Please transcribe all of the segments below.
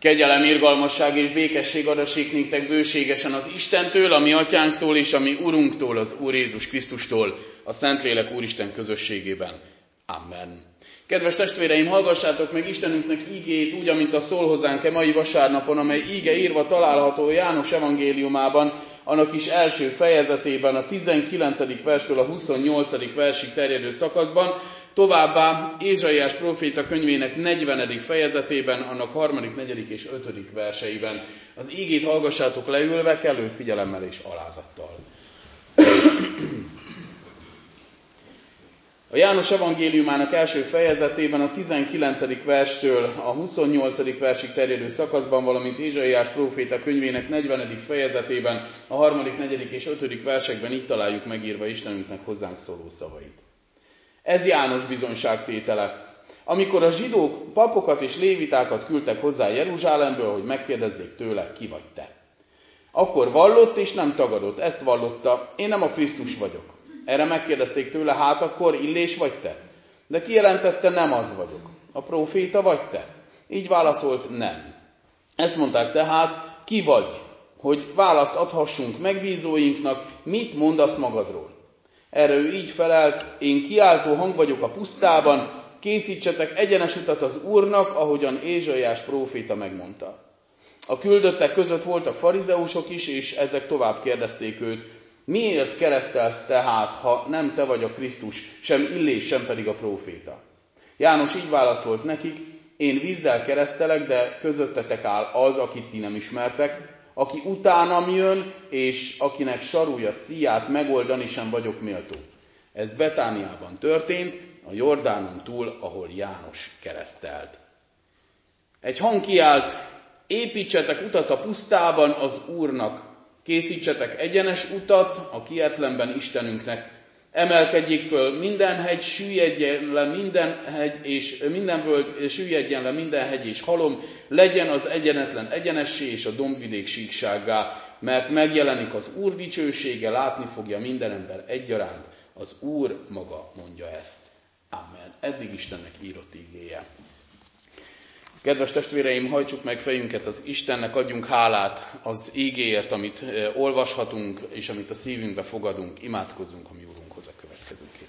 Kegyelem, irgalmasság és békesség adassék néktek bőségesen az Istentől, a mi atyánktól és a mi Urunktól, az Úr Jézus Krisztustól, a Szentlélek Úristen közösségében. Amen. Kedves testvéreim, hallgassátok meg Istenünknek ígéjét úgy, amint a szól hozzánk mai vasárnapon, amely íge írva található János evangéliumában, annak is első fejezetében, a 19. verstől a 28. versig terjedő szakaszban, továbbá Ézsaiás próféta könyvének 40. fejezetében, annak 3., 4. és 5. verseiben. Az ígét hallgassátok leülve, kellő figyelemmel és alázattal. A János evangéliumának első fejezetében a 19. verstől a 28. versig terjedő szakaszban, valamint Ézsaiás próféta könyvének 40. fejezetében, a 3., 4. és 5. versekben így találjuk megírva Istenünknek hozzánk szóló szavait. Ez János bizonyságtétele. Amikor a zsidók papokat és lévitákat küldtek hozzá Jeruzsálemből, hogy megkérdezzék tőle, ki vagy te. Akkor vallott és nem tagadott, ezt vallotta, én nem a Krisztus vagyok. Erre megkérdezték tőle, hát akkor Illés vagy te? De kijelentette, nem az vagyok. A próféta vagy te? Így válaszolt, nem. Ezt mondták tehát, ki vagy, hogy választ adhassunk megbízóinknak, mit mondasz magadról? Erre ő így felelt, én kiáltó hang vagyok a pusztában, készítsetek egyenes utat az Úrnak, ahogyan Ézsaiás próféta megmondta. A küldöttek között voltak farizeusok is, és ezek tovább kérdezték őt, miért keresztelsz tehát, ha nem te vagy a Krisztus, sem Illés, sem pedig a próféta? János így válaszolt nekik, én vízzel keresztelek, de közöttetek áll az, akit ti nem ismertek, aki utánam jön, és akinek sarúja szíját megoldani sem vagyok méltó. Ez Betániában történt, a Jordánon túl, ahol János keresztelt. Egy hang kiált, építsetek utat a pusztában az Úrnak, készítsetek egyenes utat a kietlenben Istenünknek. Emelkedjék föl minden hegy, süllyedjen le minden hegy, és minden völgy, süllyedjen le minden hegy és halom, legyen az egyenetlen egyenessé és a dombvidék síksággá, mert megjelenik az Úr dicsősége, látni fogja minden ember egyaránt. Az Úr maga mondja ezt. Amen. Eddig Istennek írott ígéje. Kedves testvéreim, hajtsuk meg fejünket az Istennek, adjunk hálát az ígéért, amit olvashatunk, és amit a szívünkbe fogadunk, imádkozzunk a mi Úrunkhoz a következőképpen.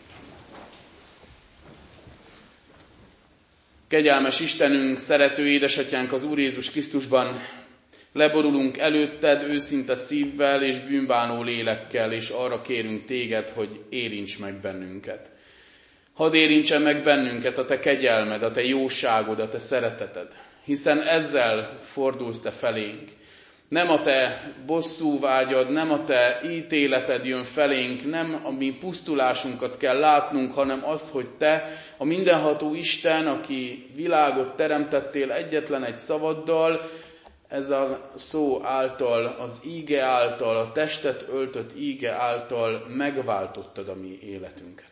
Kegyelmes Istenünk, szerető édesatyánk az Úr Jézus Krisztusban, leborulunk előtted őszinte szívvel és bűnbánó lélekkel, és arra kérünk téged, hogy érints meg bennünket. Hadd érintsen meg bennünket a te kegyelmed, a te jóságod, a te szereteted, hiszen ezzel fordulsz te felénk. Nem a te bosszúvágyad, nem a te ítéleted jön felénk, nem a mi pusztulásunkat kell látnunk, hanem azt, hogy te, a mindenható Isten, aki világot teremtettél egyetlen egy szavaddal, ez a szó által, az íge által, a testet öltött íge által megváltottad a mi életünket.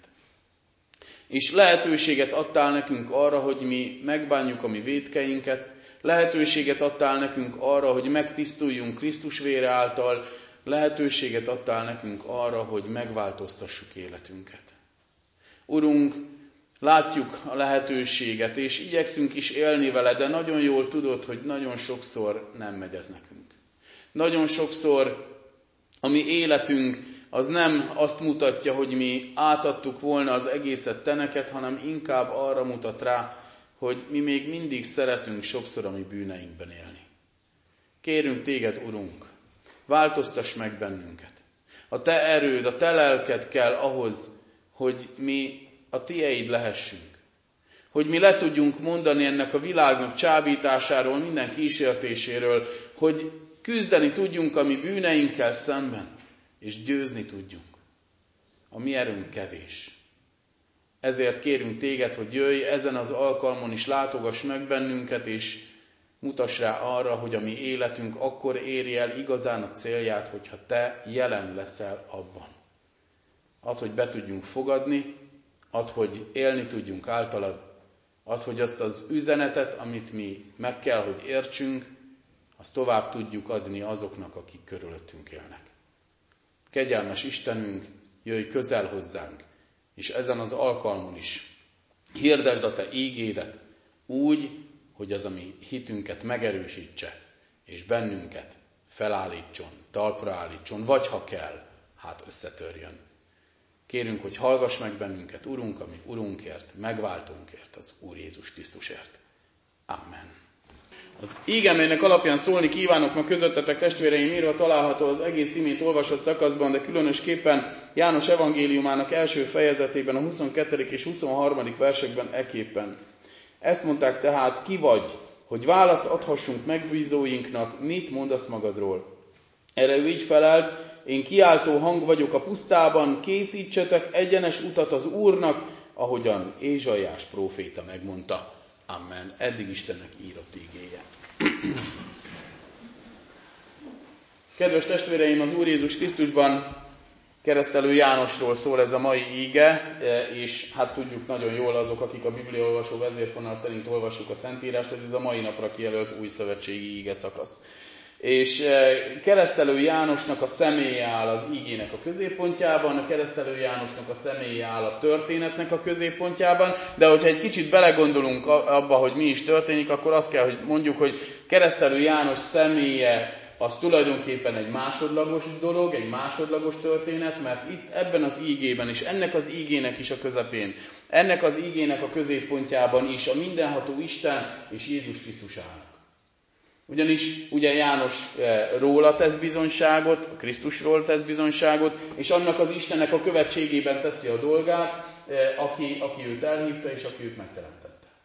És lehetőséget adtál nekünk arra, hogy mi megbánjuk a mi vétkeinket, lehetőséget adtál nekünk arra, hogy megtisztuljunk Krisztus vére által, lehetőséget adtál nekünk arra, hogy megváltoztassuk életünket. Urunk, látjuk a lehetőséget, és igyekszünk is élni vele, de nagyon jól tudod, hogy nagyon sokszor nem megy ez nekünk. Nagyon sokszor a mi életünk az nem azt mutatja, hogy mi átadtuk volna az egészet te neked, hanem inkább arra mutat rá, hogy mi még mindig szeretünk sokszor a mi bűneinkben élni. Kérünk téged, Urunk, változtass meg bennünket. A te erőd, a te lelked kell ahhoz, hogy mi a tieid lehessünk. Hogy mi le tudjunk mondani ennek a világnak csábításáról, minden kísértéséről, hogy küzdeni tudjunk a mi bűneinkkel szemben, és győzni tudjunk. A mi erőnk kevés. Ezért kérünk téged, hogy jöjj ezen az alkalmon is, látogass meg bennünket, és mutass rá arra, hogy a mi életünk akkor éri el igazán a célját, hogyha te jelen leszel abban. Add, hogy be tudjunk fogadni, add, hogy élni tudjunk általad, add, hogy azt az üzenetet, amit mi meg kell, hogy értsünk, azt tovább tudjuk adni azoknak, akik körülöttünk élnek. Kegyelmes Istenünk, jöjj közel hozzánk, és ezen az alkalmon is hirdesd a te ígédet úgy, hogy az a mi hitünket megerősítse, és bennünket felállítson, talpra állítson, vagy ha kell, hát összetörjön. Kérünk, hogy hallgass meg bennünket, Urunk, ami Urunkért, megváltónkért, az Úr Jézus Krisztusért. Amen. Az íge, melynek alapján szólni kívánok ma közöttetek, testvéreim, írva található az egész imént olvasott szakaszban, de különösképpen János evangéliumának első fejezetében, a 22. és 23. versekben eképpen. Ezt mondták tehát, ki vagy, hogy választ adhassunk megbízóinknak, mit mondasz magadról? Erre ő így felelt, én kiáltó hang vagyok a pusztában, készítsetek egyenes utat az Úrnak, ahogyan Ézsaiás próféta megmondta. Amen. Eddig Istennek írott ígéje. Kedves testvéreim, az Úr Jézus Krisztusban Keresztelő Jánosról szól ez a mai íge, és hát tudjuk nagyon jól azok, akik a bibliaolvasó vezérfonal szerint olvassuk a Szentírást, ez a mai napra kijelölt új szövetségi íge szakasz. És Keresztelő Jánosnak a személye áll az ígének a középpontjában, a Keresztelő Jánosnak a személye áll a történetnek a középpontjában, de hogyha egy kicsit belegondolunk abba, hogy mi is történik, akkor azt kell, hogy mondjuk, hogy Keresztelő János személye az tulajdonképpen egy másodlagos dolog, egy másodlagos történet, mert itt ebben az ígében is, ennek az ígének is a közepén, ennek az ígének a középpontjában is a mindenható Isten és Jézus Krisztus állnak. Ugyanis ugye János róla tesz bizonyságot, a Krisztusról tesz bizonyságot, és annak az Istennek a követségében teszi a dolgát, aki őt elhívta és aki őt megteremtette.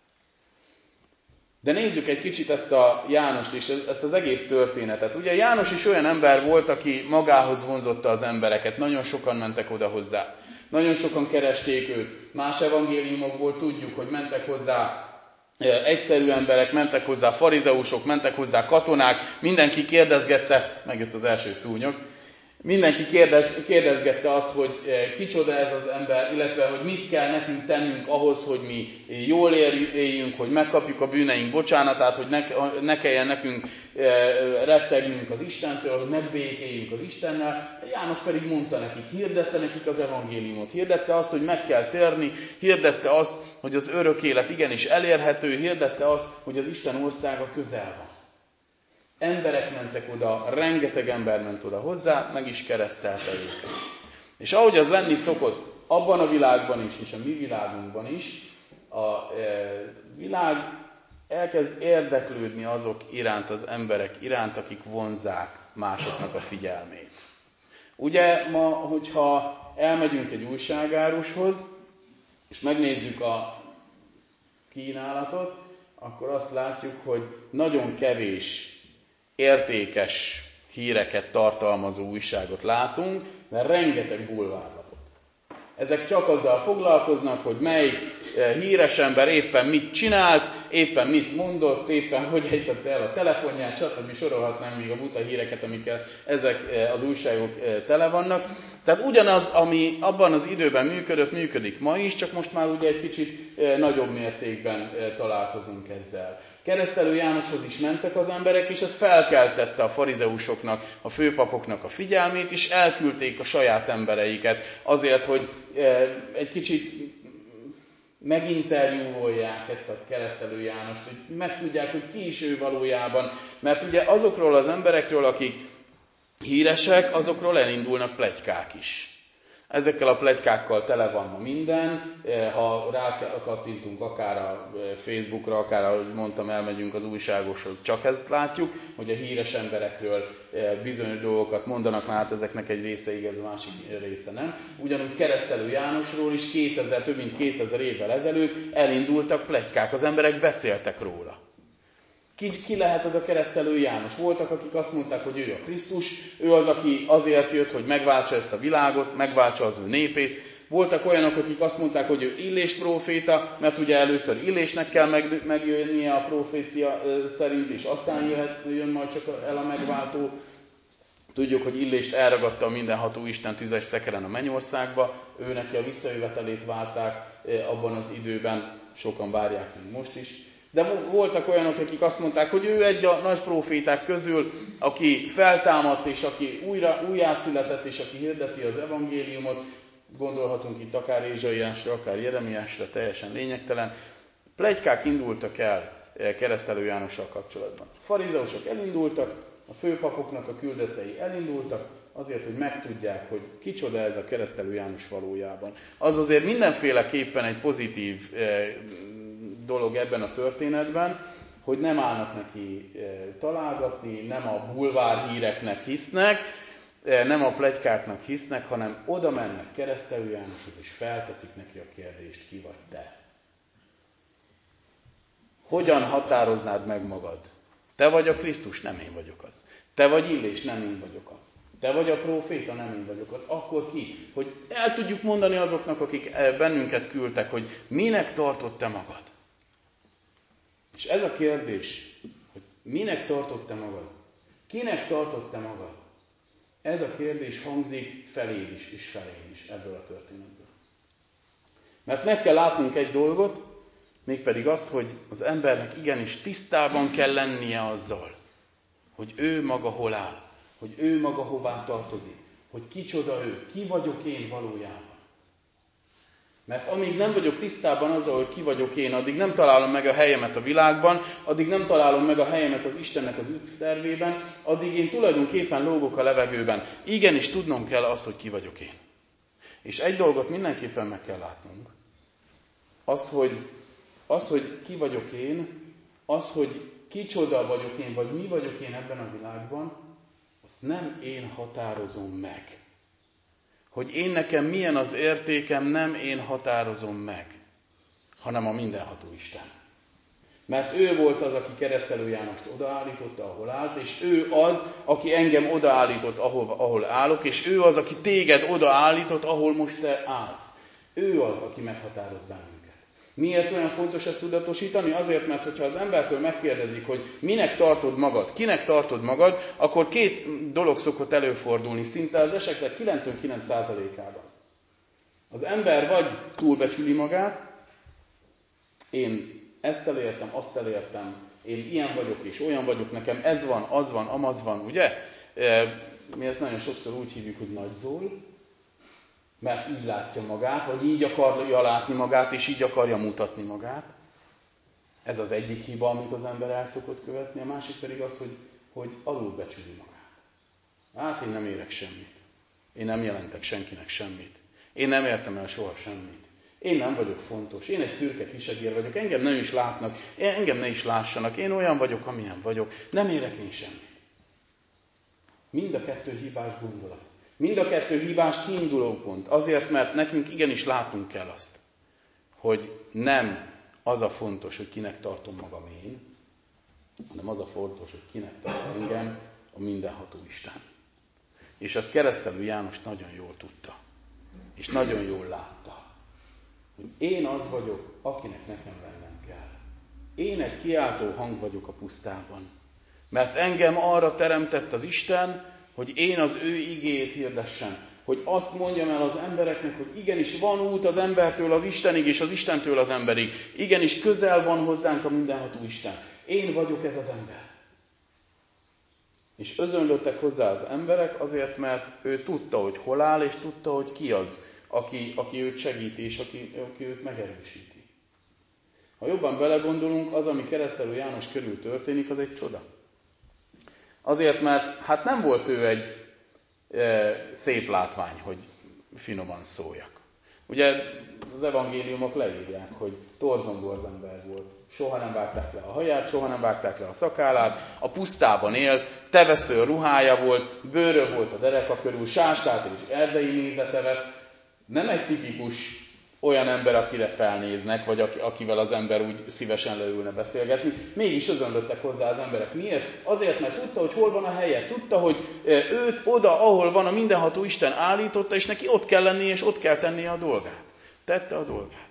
De nézzük egy kicsit ezt a Jánost és ezt az egész történetet. Ugye János is olyan ember volt, aki magához vonzotta az embereket. Nagyon sokan mentek oda hozzá. Nagyon sokan keresték őt. Más evangéliumokból tudjuk, hogy mentek hozzá egyszerű emberek, mentek hozzá farizeusok, mentek hozzá katonák. Mindenki kérdezgette, megjött az első szúnyog, mindenki kérdezgette azt, hogy kicsoda ez az ember, illetve hogy mit kell nekünk tennünk ahhoz, hogy mi jól éljünk, hogy megkapjuk a bűneink bocsánatát, hogy ne kelljen nekünk rettegnünk az Istentől, hogy megbékéljünk az Istennel. János pedig mondta nekik, hirdette nekik az evangéliumot, hirdette azt, hogy meg kell térni, hirdette azt, hogy az örök élet igenis elérhető, hirdette azt, hogy az Isten országa közel van. Emberek mentek oda, rengeteg ember ment oda hozzá, meg is keresztelte őket. És ahogy az lenni szokott, abban a világban is, és a mi világunkban is, a világ elkezd érdeklődni azok iránt, az emberek iránt, akik vonzzák másoknak a figyelmét. Ugye ma, hogyha elmegyünk egy újságárushoz, és megnézzük a kínálatot, akkor azt látjuk, hogy nagyon kevés értékes híreket tartalmazó újságot látunk, mert rengeteg bulvárlapot. Ezek csak azzal foglalkoznak, hogy melyik híres ember éppen mit csinált, éppen mit mondott, éppen hogy ejtette el a telefonját, stb. Sorolhatnánk még a buta híreket, amikkel ezek az újságok tele vannak. Tehát ugyanaz, ami abban az időben működött, működik ma is, csak most már ugye egy kicsit nagyobb mértékben találkozunk ezzel. Keresztelő Jánoshoz is mentek az emberek, és ez felkeltette a farizeusoknak, a főpapoknak a figyelmét, és elküldték a saját embereiket azért, hogy egy kicsit meginterjúvolják ezt a Keresztelő Jánost, hogy megtudják, hogy ki is ő valójában. Mert ugye azokról az emberekről, akik híresek, azokról elindulnak pletykák is. Ezekkel a pletykákkal tele van ma minden, ha rákattintunk akár a Facebookra, akár ahogy mondtam, elmegyünk az újságoshoz, csak ezt látjuk, hogy a híres emberekről bizonyos dolgokat mondanak, már hát ezeknek egy része igaz, a másik része nem. Ugyanúgy Keresztelő Jánosról is több mint 2000 évvel ezelőtt elindultak pletykák, az emberek beszéltek róla. Ki lehet ez a Keresztelő János? Voltak, akik azt mondták, hogy ő a Krisztus, ő az, aki azért jött, hogy megváltsa ezt a világot, megváltsa az ő népét. Voltak olyanok, akik azt mondták, hogy ő Illés próféta, mert ugye először Illésnek kell megjönnie a profécia szerint, és aztán jön majd csak el a megváltó. Tudjuk, hogy Illést elragadta a mindenható Isten tüzes szekeren a mennyországba, ő neki a visszajövetelét várták abban az időben, sokan várják még most is. De voltak olyanok, akik azt mondták, hogy ő egy a nagy próféták közül, aki feltámadt, és aki újjászületett, és aki hirdeti az evangéliumot. Gondolhatunk itt akár Ézsaiásra, akár Jeremiásra, teljesen lényegtelen. Pletykák indultak el, Keresztelő Jánossal kapcsolatban. A farizeusok elindultak, a főpapoknak a küldöttei elindultak, azért, hogy megtudják, hogy kicsoda ez a Keresztelő János valójában. Az azért mindenféleképpen egy pozitív dolog ebben a történetben, hogy nem állnak neki találgatni, nem a bulvár híreknek hisznek, nem a pletykáknak hisznek, hanem oda mennek Keresztelő Jánoshoz, és felteszik neki a kérdést, ki vagy te? Hogyan határoznád meg magad? Te vagy a Krisztus, nem én vagyok az. Te vagy Illés, nem én vagyok az. Te vagy a próféta, nem én vagyok az. Akkor ki? Hogy el tudjuk mondani azoknak, akik bennünket küldtek, hogy minek tartod te magad? És ez a kérdés, hogy minek tartod te magad? Kinek tartod te magad? Ez a kérdés hangzik feléd is, és felém is ebből a történetből. Mert meg kell látnunk egy dolgot, mégpedig azt, hogy az embernek igenis tisztában kell lennie azzal, hogy ő maga hol áll, hogy ő maga hová tartozik, hogy kicsoda ő, ki vagyok én valójában. Mert amíg nem vagyok tisztában azzal, hogy ki vagyok én, addig nem találom meg a helyemet a világban, addig nem találom meg a helyemet az Istennek az üdvtervében, addig én tulajdonképpen lógok a levegőben. Igenis tudnom kell azt, hogy ki vagyok én. És egy dolgot mindenképpen meg kell látnunk. Az, hogy ki vagyok én, az, hogy kicsoda vagyok én, vagy mi vagyok én ebben a világban, azt nem én határozom meg. Hogy én nekem milyen az értékem, nem én határozom meg, hanem a mindenható Isten. Mert ő volt az, aki Keresztelő Jánost odaállította, ahol állt, és ő az, aki engem odaállított, ahol állok, és ő az, aki téged odaállított, ahol most te állsz. Ő az, aki meghatároz bennünket. Miért olyan fontos ezt tudatosítani? Azért, mert hogyha az embertől megkérdezik, hogy minek tartod magad, kinek tartod magad, akkor két dolog szokott előfordulni, szinte az esetek 99%-ában. Az ember vagy túlbecsüli magát, én ezt elértem, azt elértem, én ilyen vagyok és olyan vagyok, nekem ez van, az van, amaz van, ugye? Mi ezt nagyon sokszor úgy hívjuk, hogy nagyzól, mert így látja magát, vagy így akarja látni magát, és így akarja mutatni magát. Ez az egyik hiba, amit az ember el szokott követni, a másik pedig az, hogy alulbecsüli magát. Hát én nem érek semmit. Én nem jelentek senkinek semmit. Én nem értem el soha semmit. Én nem vagyok fontos. Én egy szürke kisegér vagyok. Engem nem is látnak. Engem ne is lássanak. Én olyan vagyok, amilyen vagyok. Nem érek én semmit. Mind a kettő hibás gondolat. Mind a kettő hibás kiindulópont. Azért, mert nekünk igenis látnunk kell azt, hogy nem az a fontos, hogy kinek tartom magam én, hanem az a fontos, hogy kinek tart engem a mindenható Isten. És ezt Keresztelő János nagyon jól tudta. És nagyon jól látta. Hogy én az vagyok, akinek nekem lennem kell. Én egy kiáltó hang vagyok a pusztában. Mert engem arra teremtett az Isten, hogy én az ő igéjét hirdessem. Hogy azt mondjam el az embereknek, hogy igenis van út az embertől az Istenig, és az Istentől az emberig. Igenis közel van hozzánk a mindenható Isten. Én vagyok ez az ember. És özönlöttek hozzá az emberek azért, mert ő tudta, hogy hol áll, és tudta, hogy ki az, aki őt segíti, és aki őt megerősíti. Ha jobban belegondolunk, az, ami Keresztelő János körül történik, az egy csoda. Azért, mert hát nem volt ő egy szép látvány, hogy finoman szóljak. Ugye az evangéliumok leírják, hogy torzongó az ember volt. Soha nem vágták le a haját, soha nem vágták le a szakállát, a pusztában élt, tevesző ruhája volt, bőrö volt a dereka körül, sástát és erdei nézete vett. Nem egy tipikus olyan ember, akire felnéznek, vagy akivel az ember úgy szívesen leülne beszélgetni. Mégis özönlöttek hozzá az emberek. Miért? Azért, mert tudta, hogy hol van a helye. Tudta, hogy őt oda, ahol van a mindenható Isten állította, és neki ott kell lennie, és ott kell tennie a dolgát. Tette a dolgát.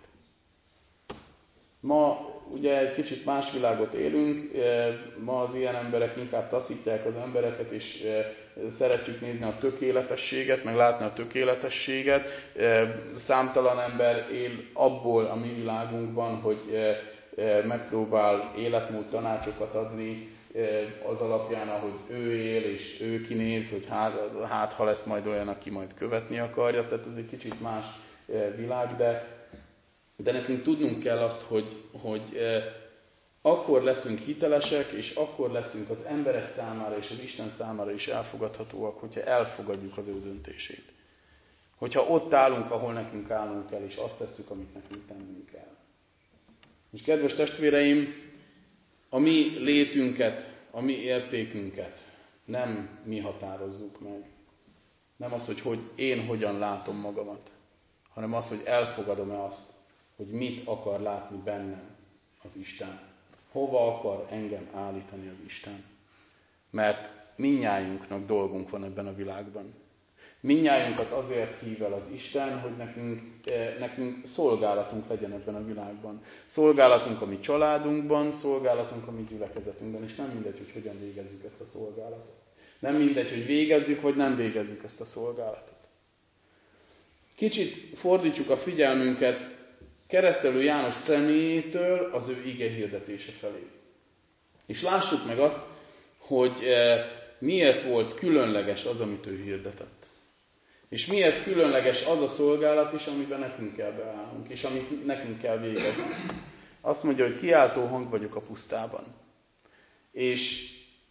Ma ugye egy kicsit más világot élünk, ma az ilyen emberek inkább taszítják az embereket, és szeretjük nézni a tökéletességet, meg látni a tökéletességet. Számtalan ember él abból a mi világunkban, hogy megpróbál életmód tanácsokat adni az alapján, ahogy ő él, és ő kinéz, hogy hát ha lesz majd olyan, aki majd követni akarja. Tehát ez egy kicsit más világ, de nekünk tudnunk kell azt, hogy akkor leszünk hitelesek, és akkor leszünk az emberek számára és az Isten számára is elfogadhatóak, hogyha elfogadjuk az ő döntését. Hogyha ott állunk, ahol nekünk állnunk kell, és azt tesszük, amit nekünk tennünk kell. És kedves testvéreim, a mi létünket, a mi értékünket nem mi határozzuk meg. Nem az, hogy én hogyan látom magamat, hanem az, hogy elfogadom-e azt, hogy mit akar látni bennem az Isten. Hova akar engem állítani az Isten. Mert mindnyájunknak dolgunk van ebben a világban. Mindnyájunkat azért hív el az Isten, hogy nekünk szolgálatunk legyen ebben a világban. Szolgálatunk a mi családunkban, szolgálatunk a mi gyülekezetünkben, és nem mindegy, hogy hogyan végezzük ezt a szolgálatot. Nem mindegy, hogy végezzük, vagy nem végezzük ezt a szolgálatot. Kicsit fordítsuk a figyelmünket Keresztelő János személyétől az ő ige hirdetése felé. És lássuk meg azt, hogy miért volt különleges az, amit ő hirdetett. És miért különleges az a szolgálat is, amiben nekünk kell beállnunk, és amit nekünk kell végezni. Azt mondja, hogy kiáltó hang vagyok a pusztában. És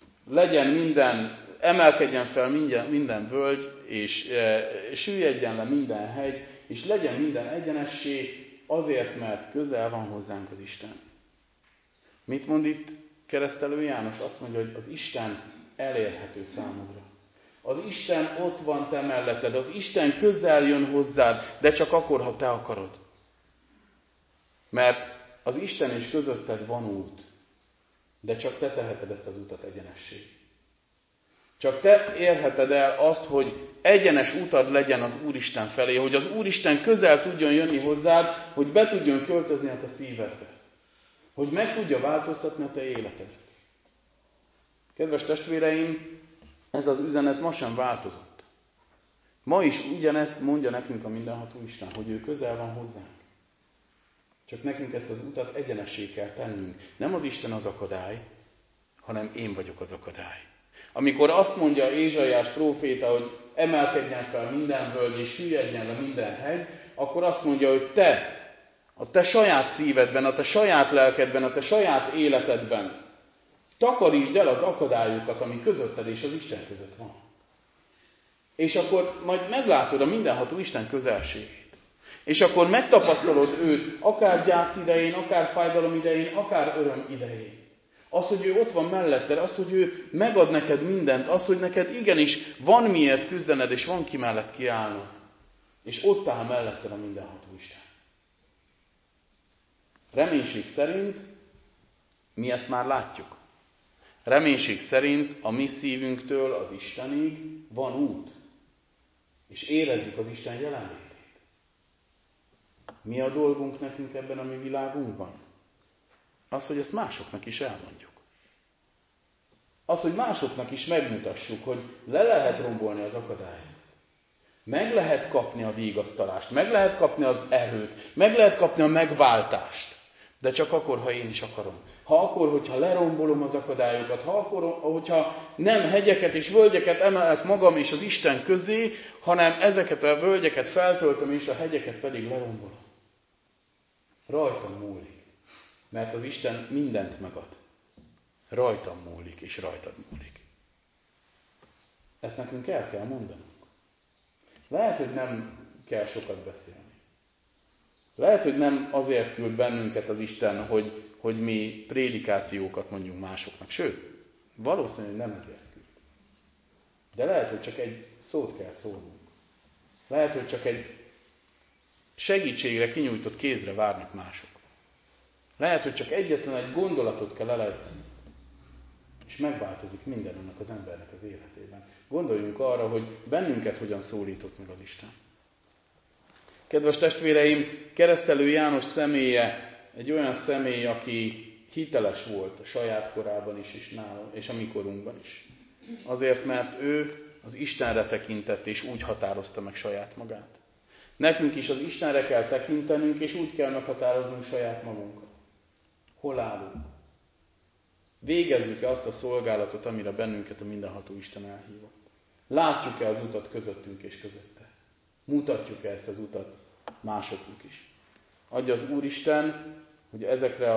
emelkedjen fel minden völgy, és süllyedjen le minden hegy, és legyen minden egyenessé, azért, mert közel van hozzánk az Isten. Mit mond itt Keresztelő János? Azt mondja, hogy az Isten elérhető számodra. Az Isten ott van te melletted, az Isten közel jön hozzád, de csak akkor, ha te akarod. Mert az Isten és közötted van út, de csak te teheted ezt az utat egyenessé. Csak te érheted el azt, hogy egyenes utad legyen az Úristen felé, hogy az Úristen közel tudjon jönni hozzád, hogy be tudjon költözni a te szívedbe. Hogy meg tudja változtatni a te életedet. Kedves testvéreim, ez az üzenet ma sem változott. Ma is ugyanezt mondja nekünk a mindenható Isten, hogy ő közel van hozzánk. Csak nekünk ezt az utat egyenessé kell tennünk. Nem az Isten az akadály, hanem én vagyok az akadály. Amikor azt mondja Ézsaiás próféta, hogy emelkedjen fel minden völgy és süllyedjen le minden hegy, akkor azt mondja, hogy te, a te saját szívedben, a te saját lelkedben, a te saját életedben takarítsd el az akadályokat, ami közötted és az Isten között van. És akkor majd meglátod a mindenható Isten közelségét. És akkor megtapasztalod őt, akár gyász idején, akár fájdalom idején, akár öröm idején. Az, hogy ő ott van melletted, az, hogy ő megad neked mindent, az, hogy neked igenis van miért küzdened, és van ki mellett kiállnod. És ott áll melletted a mindenható Isten. Reménység szerint mi ezt már látjuk. Reménység szerint a mi szívünktől az Istenig van út. És érezzük az Isten jelenlétét. Mi a dolgunk nekünk ebben a mi világunkban? Az, hogy ezt másoknak is elmondjuk. Az, hogy másoknak is megmutassuk, hogy le lehet rombolni az akadályokat. Meg lehet kapni a vigasztalást, meg lehet kapni az erőt, meg lehet kapni a megváltást. De csak akkor, ha én is akarom. Hogyha lerombolom az akadályokat, hogyha nem hegyeket és völgyeket emelek magam és az Isten közé, hanem ezeket a völgyeket feltöltöm és a hegyeket pedig lerombolom. Rajtam múlik. Mert az Isten mindent megad. Rajtam múlik, és rajtad múlik. Ezt nekünk el kell mondanunk. Lehet, hogy nem kell sokat beszélni. Lehet, hogy nem azért küld bennünket az Isten, hogy mi prédikációkat mondjunk másoknak. Sőt, valószínűleg nem ezért küld. De lehet, hogy csak egy szót kell szólnunk. Lehet, hogy csak egy segítségre kinyújtott kézre várnak mások. Lehet, hogy csak egyetlen egy gondolatot kell elejteni. És megváltozik minden annak az embernek az életében. Gondoljunk arra, hogy bennünket hogyan szólított meg az Isten. Kedves testvéreim, Keresztelő János személye egy olyan személy, aki hiteles volt a saját korában is, és a mi korunkban is. Azért, mert ő az Istenre tekintett, és úgy határozta meg saját magát. Nekünk is az Istenre kell tekintenünk, és úgy kell meghatároznunk saját magunkat. Hol állunk? Végezzük-e azt a szolgálatot, amire bennünket a mindenható Isten elhívott? Látjuk-e az utat közöttünk és közötte? Mutatjuk-e ezt az utat másoknak is? Adja az Úristen, hogy ezekre a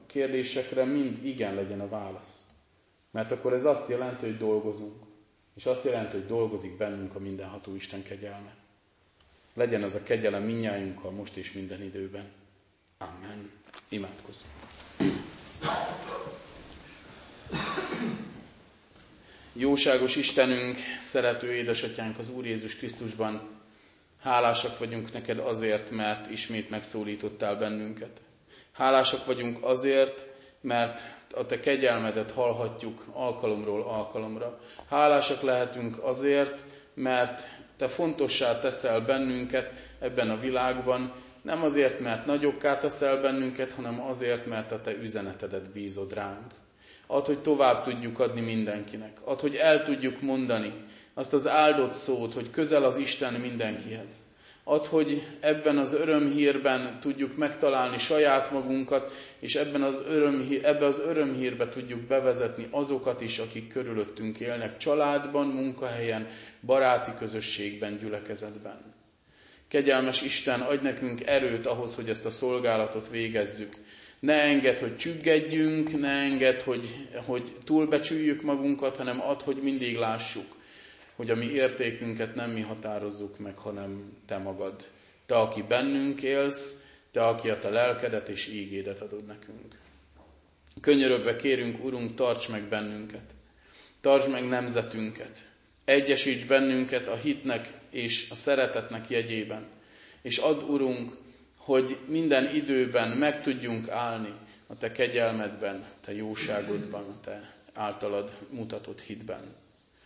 kérdésekre mind igen legyen a válasz. Mert akkor ez azt jelenti, hogy dolgozunk. És azt jelenti, hogy dolgozik bennünk a mindenható Isten kegyelme. Legyen az a kegyelem mindnyájunkkal most és minden időben. Amen. Imádkozzunk. Jóságos Istenünk, szerető édesatyánk az Úr Jézus Krisztusban, hálásak vagyunk neked azért, mert ismét megszólítottál bennünket. Hálásak vagyunk azért, mert a te kegyelmedet hallhatjuk alkalomról alkalomra. Hálásak lehetünk azért, mert te fontossá teszel bennünket ebben a világban, nem azért, mert nagyokká teszel bennünket, hanem azért, mert a te üzenetedet bízod ránk. Add, hogy tovább tudjuk adni mindenkinek. Add, hogy el tudjuk mondani azt az áldott szót, hogy közel az Isten mindenkihez. Add, hogy ebben az örömhírben tudjuk megtalálni saját magunkat, és ebben az örömhírbe tudjuk bevezetni azokat is, akik körülöttünk élnek, családban, munkahelyen, baráti közösségben, gyülekezetben. Kegyelmes Isten, adj nekünk erőt ahhoz, hogy ezt a szolgálatot végezzük. Ne engedd, hogy csüggedjünk, ne engedd, hogy túlbecsüljük magunkat, hanem add, hogy mindig lássuk, hogy a mi értékünket nem mi határozzuk meg, hanem te magad. Te, aki bennünk élsz, te, aki a te lelkedet és ígédet adod nekünk. Könyörögve kérünk, Urunk, tarts meg bennünket, tartsd meg nemzetünket, egyesíts bennünket a hitnek és a szeretetnek jegyében, és add, Urunk, hogy minden időben meg tudjunk állni a te kegyelmedben, a te jóságodban, a te általad mutatott hitben.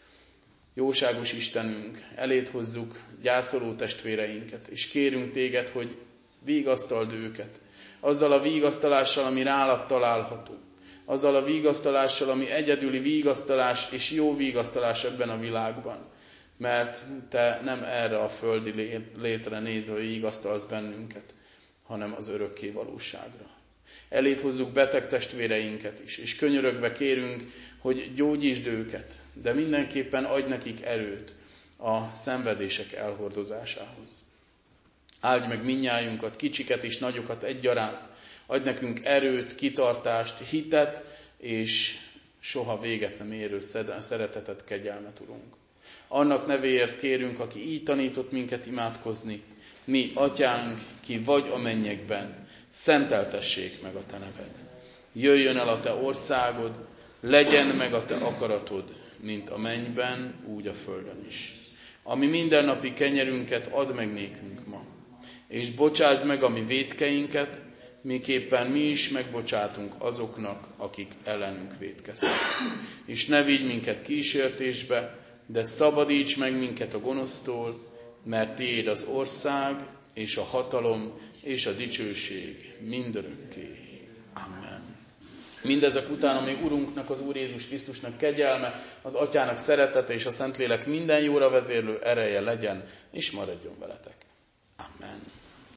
Jóságos Istenünk, eléd hozzuk gyászoló testvéreinket, és kérünk téged, hogy vigasztald őket, azzal a vigasztalással, ami rálad található, azzal a vigasztalással, ami egyedüli vigasztalás és jó vigasztalás ebben a világban, mert te nem erre a földi létre nézve vigasztalsz bennünket, hanem az örökké valóságra. Eléd hozzuk beteg testvéreinket is, és könyörögve kérünk, hogy gyógyítsd őket, de mindenképpen adj nekik erőt a szenvedések elhordozásához. Áldj meg mindnyájunkat, kicsiket és nagyokat egyaránt, adj nekünk erőt, kitartást, hitet, és soha véget nem érő szeretetet, kegyelmet, Urunk. Annak nevéért kérünk, aki így tanított minket imádkozni, mi, Atyánk, ki vagy a mennyekben, szenteltessék meg a te neved. Jöjjön el a te országod, legyen meg a te akaratod, mint a mennyben, úgy a földön is. Ami mindennapi kenyerünket add meg nékünk ma, és bocsásd meg a mi vétkeinket, miképpen mi is megbocsátunk azoknak, akik ellenünk vétkeztek. És ne vigy minket kísértésbe, de szabadíts meg minket a gonosztól, mert tiéd az ország, és a hatalom, és a dicsőség mindörökké. Amen. Mindezek után, ami Urunknak, az Úr Jézus Krisztusnak kegyelme, az Atyának szeretete és a Szentlélek minden jóra vezérlő ereje legyen, és maradjon veletek. Amen.